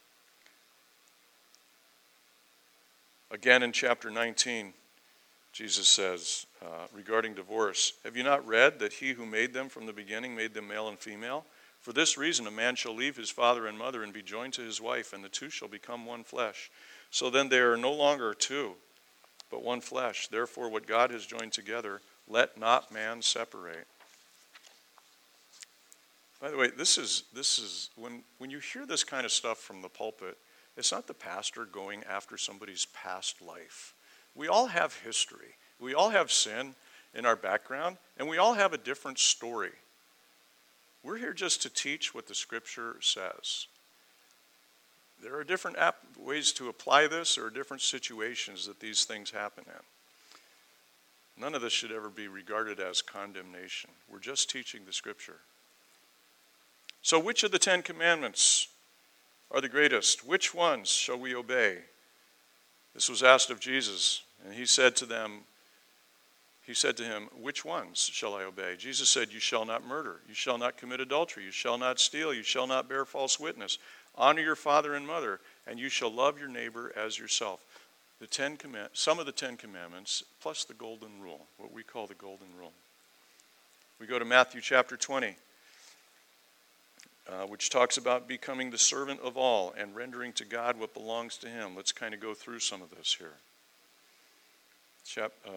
Again in chapter nineteen, Jesus says uh, regarding divorce, have you not read that he who made them from the beginning made them male and female? For this reason, a man shall leave his father and mother and be joined to his wife, and the two shall become one flesh. So then they are no longer two, but one flesh. Therefore, what God has joined together, let not man separate. By the way, this is this is when when you hear this kind of stuff from the pulpit, it's not the pastor going after somebody's past life. We all have history. We all have sin in our background, and we all have a different story. We're here just to teach what the Scripture says. There are different ap- ways to apply this. There are different situations that these things happen in. None of this should ever be regarded as condemnation. We're just teaching the Scripture. So which of the Ten Commandments are the greatest? Which ones shall we obey? This was asked of Jesus, and he said to them, He said to him, which ones shall I obey? Jesus said, you shall not murder. You shall not commit adultery. You shall not steal. You shall not bear false witness. Honor your father and mother, and you shall love your neighbor as yourself. The Ten Command- some of the Ten Commandments, plus the Golden Rule, what we call the Golden Rule. We go to Matthew chapter twenty, uh, which talks about becoming the servant of all and rendering to God what belongs to him. Let's kind of go through some of this here. Chap, uh,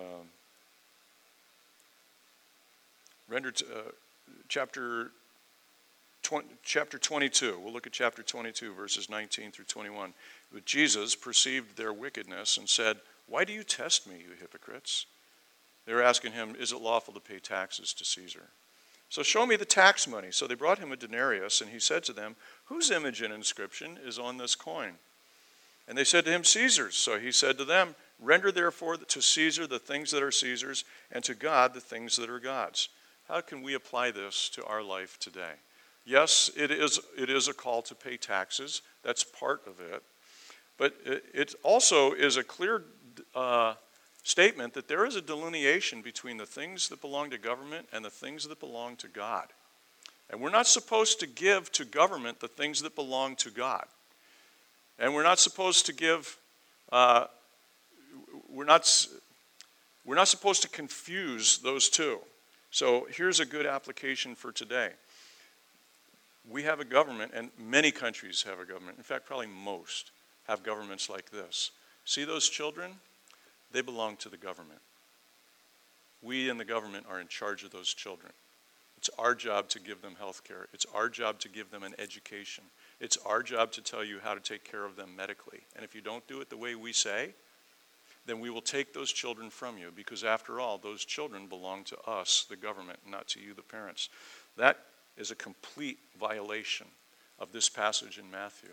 rendered to, uh, chapter twenty, chapter twenty-two. We'll look at chapter twenty-two, verses nineteen through twenty-one. But Jesus perceived their wickedness and said, why do you test me, you hypocrites? They were asking him, is it lawful to pay taxes to Caesar? So show me the tax money. So they brought him a denarius, and he said to them, whose image and inscription is on this coin? And they said to him, Caesar's. So he said to them, render therefore to Caesar the things that are Caesar's, and to God the things that are God's. How can we apply this to our life today? Yes, it is, it is a call to pay taxes. That's part of it. But it, it also is a clear uh, statement that there is a delineation between the things that belong to government and the things that belong to God. And we're not supposed to give to government the things that belong to God. And we're not supposed to give, uh, we're not, we're not supposed to confuse those two. So here's a good application for today. We have a government, and many countries have a government. In fact, probably most have governments like this. See those children? They belong to the government. We in the government are in charge of those children. It's our job to give them health care. It's our job to give them an education. It's our job to tell you how to take care of them medically. And if you don't do it the way we say, then we will take those children from you, because after all, those children belong to us, the government, not to you, the parents. That is a complete violation of this passage in Matthew.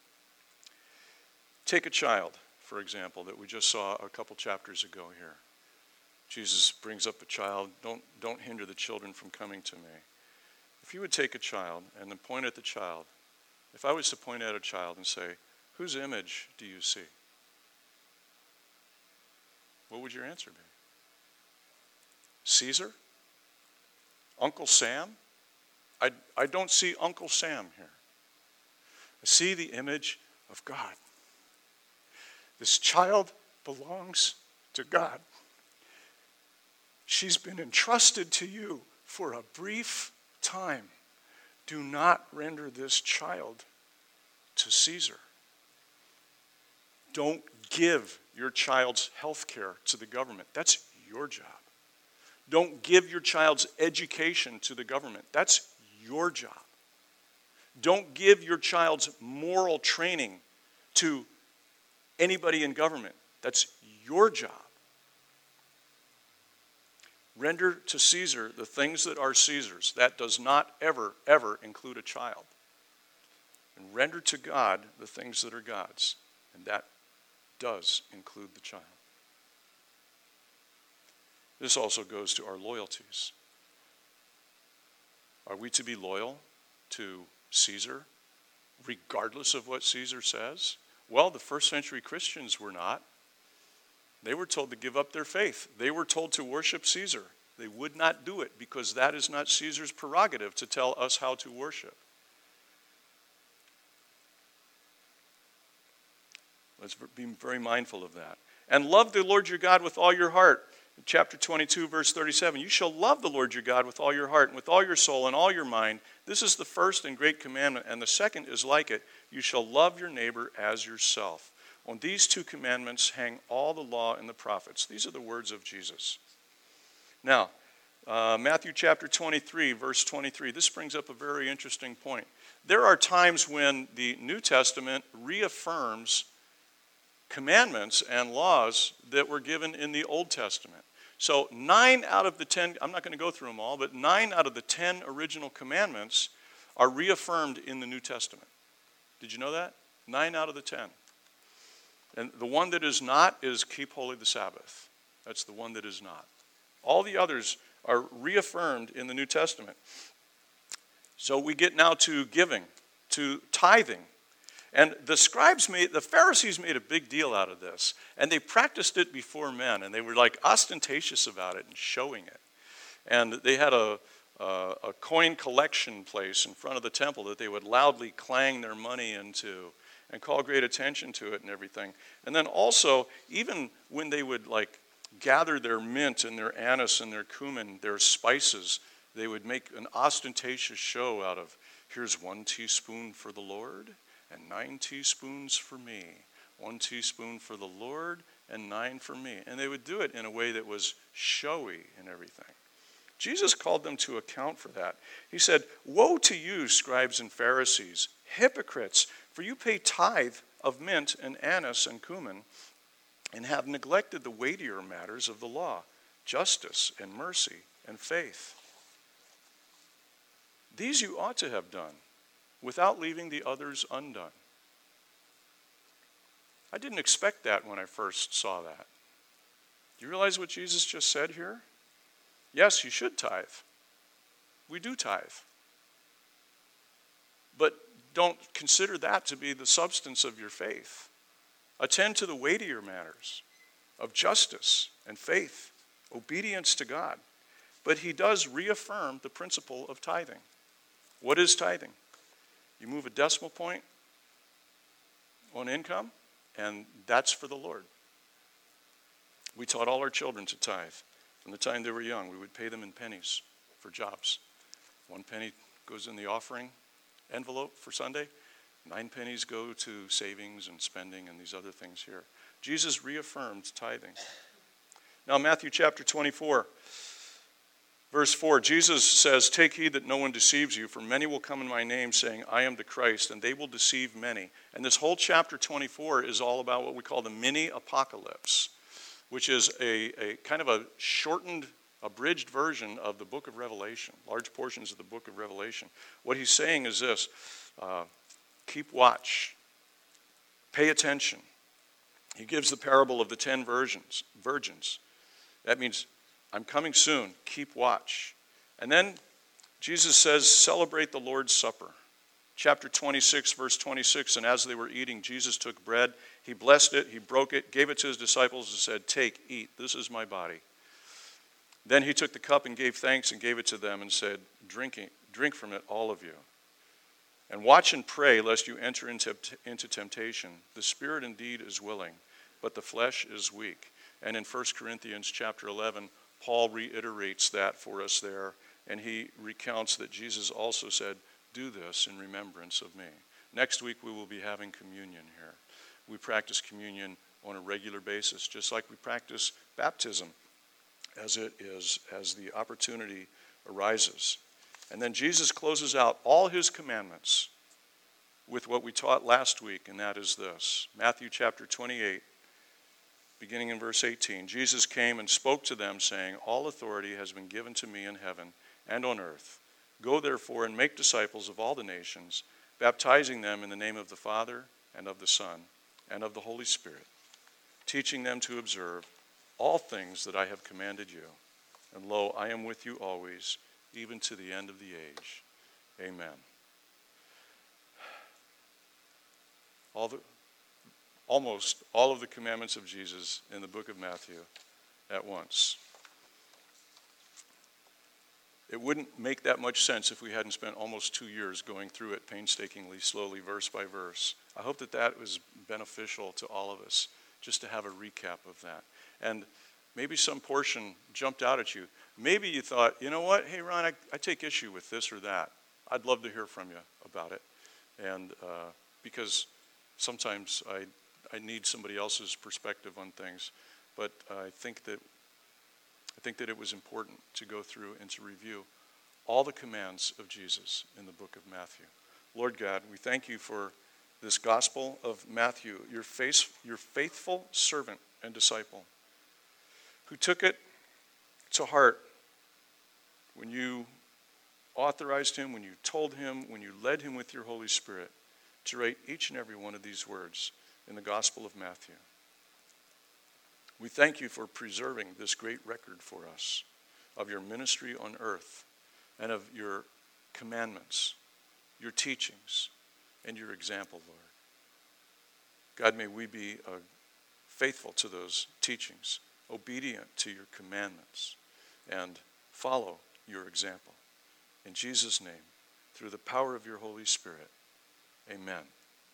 Take a child, for example, that we just saw a couple chapters ago here. Jesus brings up a child. Don't, don't hinder the children from coming to me. If you would take a child and then point at the child, if I was to point at a child and say, whose image do you see? What would your answer be? Caesar? Uncle Sam? I, I don't see Uncle Sam here. I see the image of God. This child belongs to God. She's been entrusted to you for a brief time. Do not render this child to Caesar. Don't give your child's health care to the government. That's your job. Don't give your child's education to the government. That's your job. Don't give your child's moral training to anybody in government. That's your job. Render to Caesar the things that are Caesar's. That does not ever, ever include a child. And render to God the things that are God's. And that does include the child. This also goes to our loyalties. Are we to be loyal to Caesar, regardless of what Caesar says? Well, the first century Christians were not. They were told to give up their faith. They were told to worship Caesar. They would not do it because that is not Caesar's prerogative to tell us how to worship. Let's be very mindful of that. And love the Lord your God with all your heart. In chapter twenty-two, verse thirty-seven, you shall love the Lord your God with all your heart and with all your soul and all your mind. This is the first and great commandment, and the second is like it. You shall love your neighbor as yourself. On these two commandments hang all the law and the prophets. These are the words of Jesus. Now, uh, Matthew chapter twenty-three, verse twenty-three. This brings up a very interesting point. There are times when the New Testament reaffirms commandments and laws that were given in the Old Testament. So nine out of the ten, I'm not going to go through them all, but nine out of the ten original commandments are reaffirmed in the New Testament. Did you know that? Nine out of the ten. And the one that is not is keep holy the Sabbath. That's the one that is not. All the others are reaffirmed in the New Testament. So we get now to giving, to tithing. And the scribes made, the Pharisees made a big deal out of this. And they practiced it before men. And they were like ostentatious about it and showing it. And they had a, a, a coin collection place in front of the temple that they would loudly clang their money into and call great attention to it and everything. And then also, even when they would like gather their mint and their anise and their cumin, their spices, they would make an ostentatious show out of, here's one teaspoon for the Lord and nine teaspoons for me. One teaspoon for the Lord and nine for me. And they would do it in a way that was showy and everything. Jesus called them to account for that. He said, woe to you, scribes and Pharisees, hypocrites, for you pay tithe of mint and anise and cumin and have neglected the weightier matters of the law, justice and mercy and faith. These you ought to have done without leaving the others undone. I didn't expect that when I first saw that. Do you realize what Jesus just said here? Yes, you should tithe. We do tithe. But don't consider that to be the substance of your faith. Attend to the weightier matters of justice and faith, obedience to God. But he does reaffirm the principle of tithing. What is tithing? You move a decimal point on income, and that's for the Lord. We taught all our children to tithe. From the time they were young, we would pay them in pennies for jobs. One penny goes in the offering envelope for Sunday. Nine pennies go to savings and spending and these other things here. Jesus reaffirmed tithing. Now, Matthew chapter twenty-four, verse four, Jesus says, take heed that no one deceives you, for many will come in my name saying, I am the Christ, and they will deceive many. And this whole chapter twenty-four is all about what we call the mini apocalypse, which is a, a kind of a shortened abridged version of the book of Revelation, large portions of the book of Revelation. What he's saying is this, uh, keep watch, pay attention. He gives the parable of the ten virgins. virgins. That means, I'm coming soon, keep watch. And then Jesus says, celebrate the Lord's Supper. Chapter twenty-six, verse twenty-six, and as they were eating, Jesus took bread, he blessed it, he broke it, gave it to his disciples and said, take, eat, this is my body. Then he took the cup and gave thanks and gave it to them and said, drink, drink from it, all of you. And watch and pray lest you enter into, into temptation. The spirit indeed is willing, but the flesh is weak. And in First Corinthians chapter eleven, Paul reiterates that for us there, and he recounts that Jesus also said, do this in remembrance of me. Next week we will be having communion here. We practice communion on a regular basis, just like we practice baptism as it is, as the opportunity arises. And then Jesus closes out all his commandments with what we taught last week, and that is this. Matthew chapter twenty-eight, beginning in verse eighteen. Jesus came and spoke to them, saying, all authority has been given to me in heaven and on earth. Go therefore and make disciples of all the nations, baptizing them in the name of the Father and of the Son and of the Holy Spirit, teaching them to observe all things that I have commanded you. And lo, I am with you always, even to the end of the age. Amen. All the, almost all of the commandments of Jesus in the book of Matthew at once. It wouldn't make that much sense if we hadn't spent almost two years going through it painstakingly, slowly, verse by verse. I hope that that was beneficial to all of us, just to have a recap of that. And maybe some portion jumped out at you. Maybe you thought, you know what, hey, Ron, I, I take issue with this or that. I'd love to hear from you about it. And uh, because sometimes I, I need somebody else's perspective on things. But I think that I think that it was important to go through and to review all the commands of Jesus in the book of Matthew. Lord God, we thank you for this gospel of Matthew, your, face, your faithful servant and disciple, who took it to heart when you authorized him, when you told him, when you led him with your Holy Spirit to write each and every one of these words in the Gospel of Matthew. We thank you for preserving this great record for us of your ministry on earth and of your commandments, your teachings, and your example, Lord. God, may we be uh, faithful to those teachings, obedient to your commandments, and follow your example. In Jesus' name, through the power of your Holy Spirit, amen.